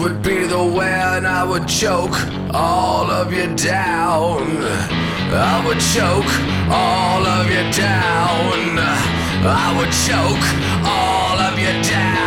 would be the way, and I would choke all of you down. I would choke all of you down. I would choke all of you down.